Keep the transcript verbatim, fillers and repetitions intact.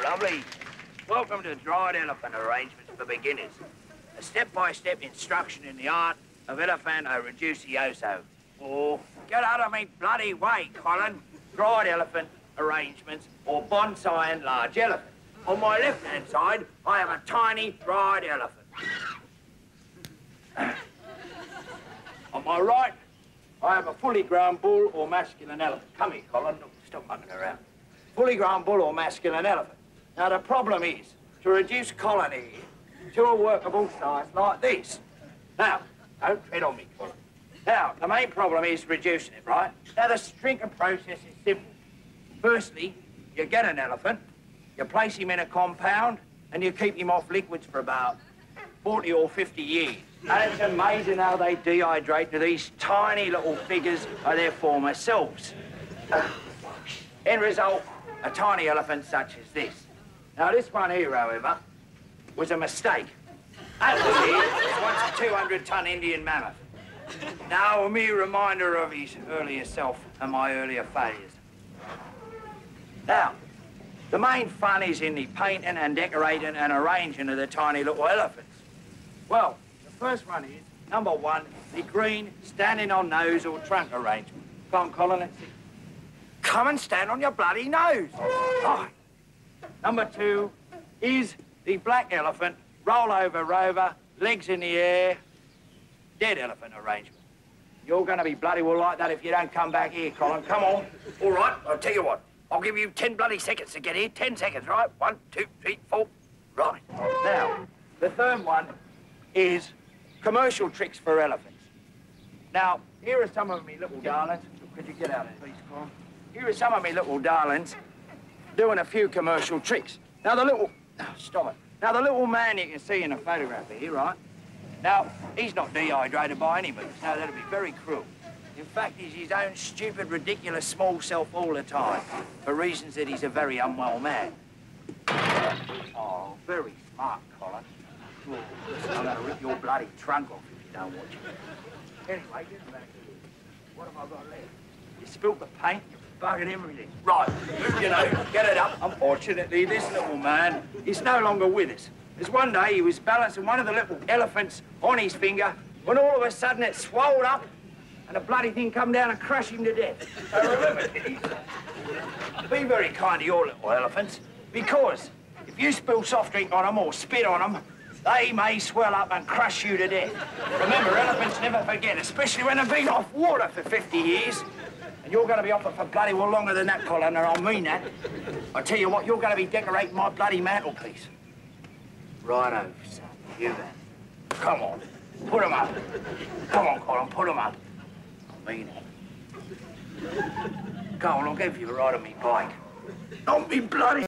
lovely. Welcome to Dried Elephant Arrangements for Beginners. A step-by-step instruction in the art of elephanto reducioso. Or, get out of me bloody way, Colin. Dried Elephant Arrangements, or Bonsai and Large Elephant. On my left-hand side, I have a tiny dried elephant. On my right, I have a fully grown bull or masculine elephant. Come here, Colin. Look, stop mucking around. Fully grown bull or masculine elephant. Now, the problem is to reduce Colin here to a workable size like this. Now, don't tread on me, Colin. Now, the main problem is reducing it, right? Now, the shrinking process is simple. Firstly, you get an elephant, you place him in a compound, and you keep him off liquids for about forty or fifty years. And it's amazing how they dehydrate to these tiny little figures of their former selves. Uh, end result, a tiny elephant such as this. Now, this one here, however, was a mistake. That one here was once a two hundred ton Indian mammoth. Now, a mere reminder of his earlier self and my earlier failures. Now, the main fun is in the painting and decorating and arranging of the tiny little elephants. Well, the first one is, number one, the green standing on nose or trunk arrangement. Come on, Colin, let's see. Come and stand on your bloody nose. Right. Number two is the black elephant, roll over rover, legs in the air, dead elephant arrangement. You're going to be bloody well like that if you don't come back here, Colin. Come on. All right, I'll tell you what. I'll give you ten bloody seconds to get here. Ten seconds, right? One, two, three, four. Right. Now, the third one is commercial tricks for elephants. Now, here are some of me little darlings. Could you get out of there, please, Colin? Here are some of me little darlings doing a few commercial tricks. Now, the little... Oh, stop it. Now, the little man you can see in the photograph here, right? Now, he's not dehydrated by any means. Now, that'd be very cruel. In fact, he's his own stupid, ridiculous small self all the time, for reasons that he's a very unwell man. Oh, very smart, Colin. Oh, I'm going to rip your bloody trunk off if you don't watch it. Anyway, get back here. What have I got left? You spilt the paint, you buggered everything. Right, you know, get it up. Unfortunately, this little man is no longer with us. Because one day he was balancing one of the little elephants on his finger, when all of a sudden it swelled up, and the bloody thing come down and crushed him to death. So remember, kiddies, be very kind to your little elephants, because if you spill soft drink on them or spit on them, they may swell up and crush you to death. Remember, elephants never forget, especially when they've been off water for fifty years. And you're going to be off it for bloody well longer than that, Colin, and I mean that. I tell you what, you're going to be decorating my bloody mantelpiece. Righto, son, you then. Come on, put 'em up. Come on, Colin, put 'em up. I mean it. Go on, I'll give you a ride on me bike. Not me bloody...